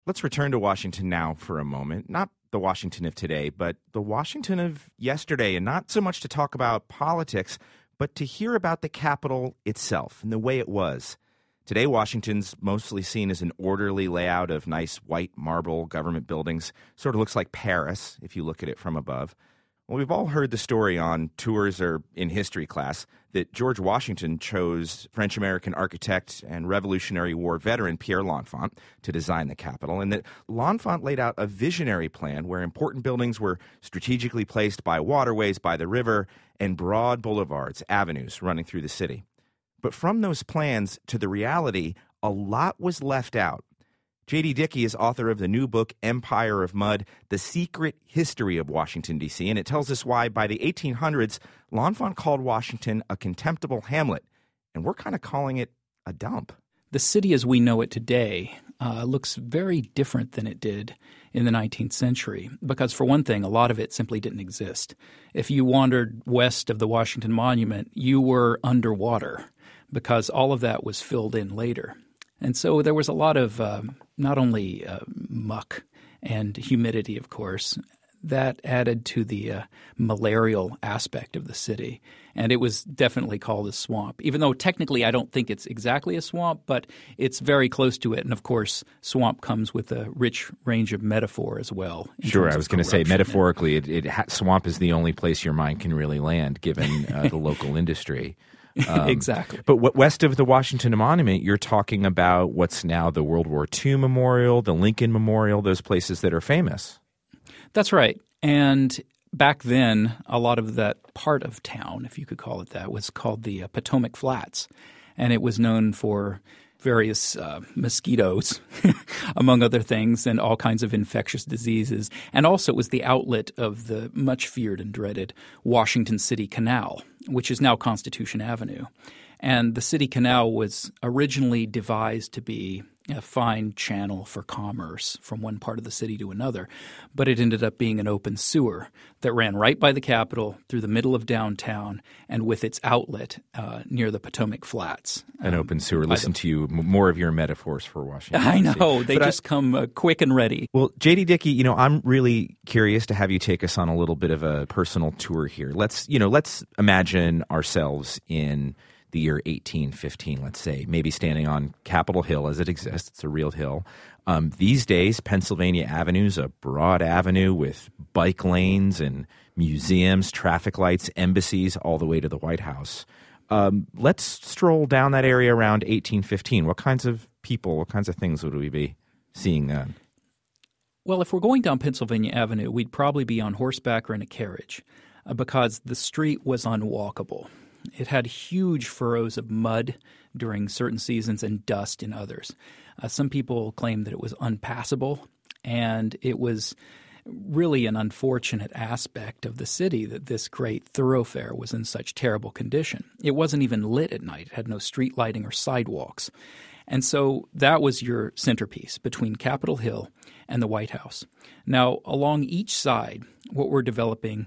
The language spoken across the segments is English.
Let's return to Washington now for a moment. Not the Washington of today, but the Washington of yesterday, and not so much to talk about politics, but to hear about the Capitol itself and the way it was. Today, Washington's mostly seen as an orderly layout of nice white marble government buildings. Sort of looks like Paris if you look at it from above. Well, we've all heard the story on tours or in history class that George Washington chose French-American architect and Revolutionary War veteran Pierre L'Enfant to design the Capitol, and that L'Enfant laid out a visionary plan where important buildings were strategically placed by waterways, by the river, and broad boulevards, avenues running through the city. But from those plans to the reality, a lot was left out. J.D. Dickey is author of the new book, Empire of Mud, The Secret History of Washington, D.C., and it tells us why by the 1800s, L'Enfant called Washington a contemptible hamlet, and we're kind of calling it a dump. The city as we know it today looks very different than it did in the 19th century because, for one thing, a lot of it simply didn't exist. If you wandered west of the Washington Monument, you were underwater because all of that was filled in later. And so there was a lot of not only muck and humidity, of course, that added to the malarial aspect of the city. And it was definitely called a swamp, even though technically I don't think it's exactly a swamp, but it's very close to it. And, of course, swamp comes with a rich range of metaphor as well. Sure, I was going to say metaphorically, swamp is the only place your mind can really land given the local industry. Exactly. But west of the Washington Monument, you're talking about what's now the World War II Memorial, the Lincoln Memorial, those places that are famous. That's right. And back then, a lot of that part of town, if you could call it that, was called the Potomac Flats. And it was known for various mosquitoes, among other things, and all kinds of infectious diseases. And also it was the outlet of the much feared and dreaded Washington City Canal, which is now Constitution Avenue. And the City Canal was originally devised to be a fine channel for commerce from one part of the city to another, but it ended up being an open sewer that ran right by the Capitol through the middle of downtown and with its outlet near the Potomac Flats. An open sewer. Listen to you, more of your metaphors for Washington. I know. They just come quick and ready. Well, J.D. Dickey, I'm really curious to have you take us on a little bit of a personal tour here. Let's imagine ourselves in the year 1815, let's say, maybe standing on Capitol Hill as it exists. It's a real hill. These days, Pennsylvania Avenue is a broad avenue with bike lanes and museums, traffic lights, embassies, all the way to the White House. Let's stroll down that area around 1815. What kinds of people, what kinds of things would we be seeing then? Well, if we're going down Pennsylvania Avenue, we'd probably be on horseback or in a carriage because the street was unwalkable. It had huge furrows of mud during certain seasons and dust in others. Some people claim that it was unpassable, and it was really an unfortunate aspect of the city that this great thoroughfare was in such terrible condition. It wasn't even lit at night. It had no street lighting or sidewalks. And so that was your centerpiece between Capitol Hill and the White House. Now, along each side, what we're developing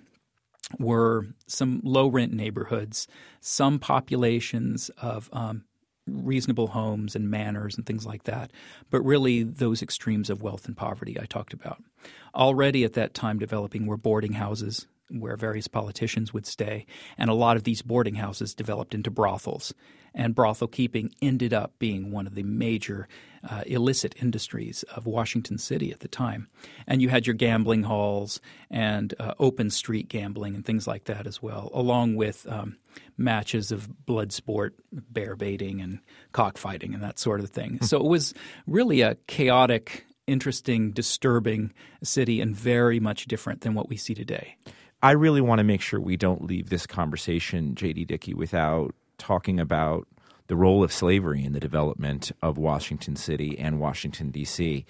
were some low-rent neighborhoods, some populations of reasonable homes and manors and things like that, but really those extremes of wealth and poverty I talked about. Already at that time developing were boarding houses where various politicians would stay, and a lot of these boarding houses developed into brothels. And brothel keeping ended up being one of the major illicit industries of Washington City at the time. And you had your gambling halls and open street gambling and things like that as well, along with matches of blood sport, bear baiting and cockfighting and that sort of thing. So it was really a chaotic, interesting, disturbing city and very much different than what we see today. I really want to make sure we don't leave this conversation, J.D. Dickey, without talking about the role of slavery in the development of Washington City and Washington, D.C.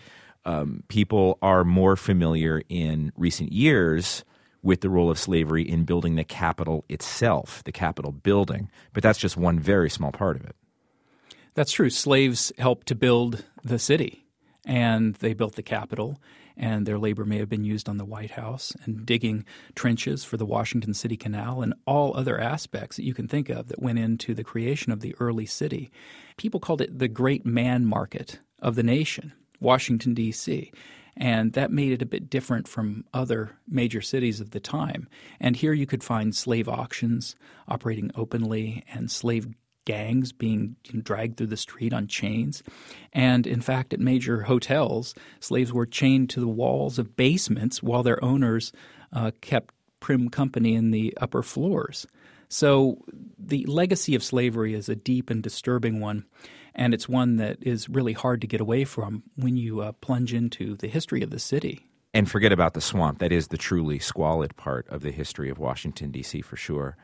People are more familiar in recent years with the role of slavery in building the Capitol itself, the Capitol building. But that's just one very small part of it. That's true. Slaves helped to build the city, and they built the Capitol, and their labor may have been used on the White House and digging trenches for the Washington City Canal and all other aspects that you can think of that went into the creation of the early city. People called it the great man market of the nation. Washington, D.C., and that made it a bit different from other major cities of the time. And here you could find slave auctions operating openly and slave gangs being dragged through the street on chains. And in fact, at major hotels, slaves were chained to the walls of basements while their owners kept prim company in the upper floors. So the legacy of slavery is a deep and disturbing one, and it's one that is really hard to get away from when you plunge into the history of the city. And forget about the swamp. That is the truly squalid part of the history of Washington, D.C., for sure.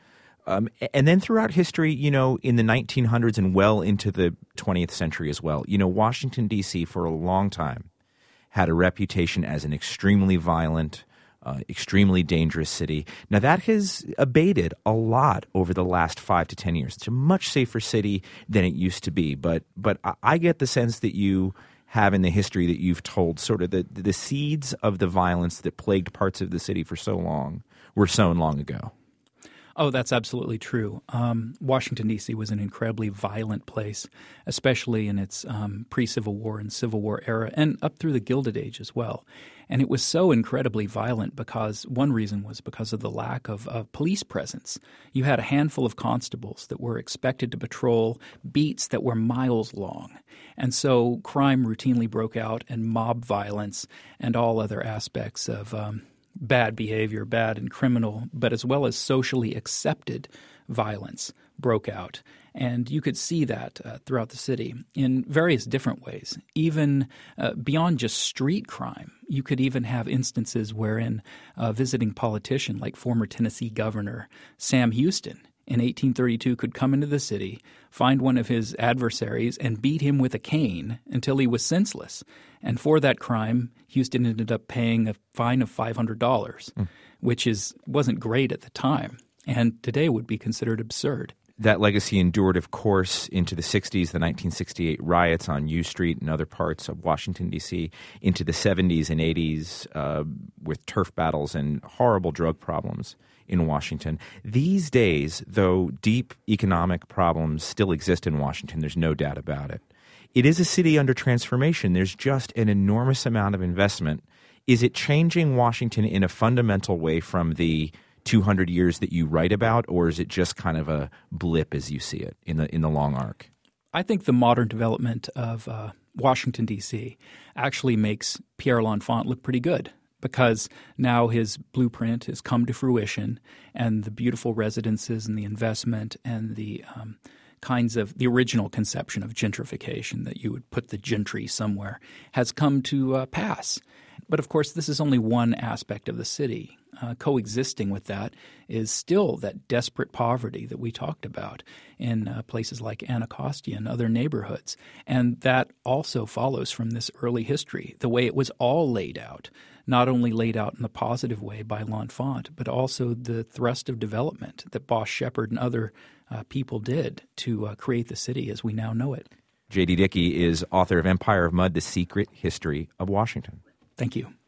And then throughout history, in the 1900s and well into the 20th century as well, Washington, D.C. for a long time had a reputation as an extremely violent, extremely dangerous city. Now, that has abated a lot over the last 5 to 10 years. It's a much safer city than it used to be. But I get the sense that you have in the history that you've told sort of the seeds of the violence that plagued parts of the city for so long were sown long ago. Oh, that's absolutely true. Washington, D.C. was an incredibly violent place, especially in its pre-Civil War and Civil War era, and up through the Gilded Age as well. And it was so incredibly violent because one reason was because of the lack of police presence. You had a handful of constables that were expected to patrol beats that were miles long. And so crime routinely broke out, and mob violence and all other aspects of bad behavior, bad and criminal, but as well as socially accepted violence broke out. And you could see that throughout the city in various different ways. Even beyond just street crime, you could even have instances wherein a visiting politician like former Tennessee Governor Sam Houston in 1832 could come into the city, find one of his adversaries, and beat him with a cane until he was senseless. And for that crime, Houston ended up paying a fine of $500, which wasn't great at the time, and today would be considered absurd. That legacy endured, of course, into the 60s, the 1968 riots on U Street and other parts of Washington, D.C., into the 70s and 80s with turf battles and horrible drug problems in Washington. These days, though deep economic problems still exist in Washington, there's no doubt about it. It is a city under transformation. There's just an enormous amount of investment. Is it changing Washington in a fundamental way from the 200 years that you write about, or is it just kind of a blip as you see it in the long arc? I think the modern development of Washington, D.C. actually makes Pierre L'Enfant look pretty good, because now his blueprint has come to fruition, and the beautiful residences and the investment and the kinds of the original conception of gentrification, that you would put the gentry somewhere, has come to pass. But of course, this is only one aspect of the city. Coexisting with that is still that desperate poverty that we talked about in places like Anacostia and other neighborhoods. And that also follows from this early history, the way it was all laid out, not only laid out in a positive way by L'Enfant, but also the thrust of development that Boss Shepard and other people did to create the city as we now know it. J.D. Dickey is author of Empire of Mud, The Secret History of Washington. Thank you.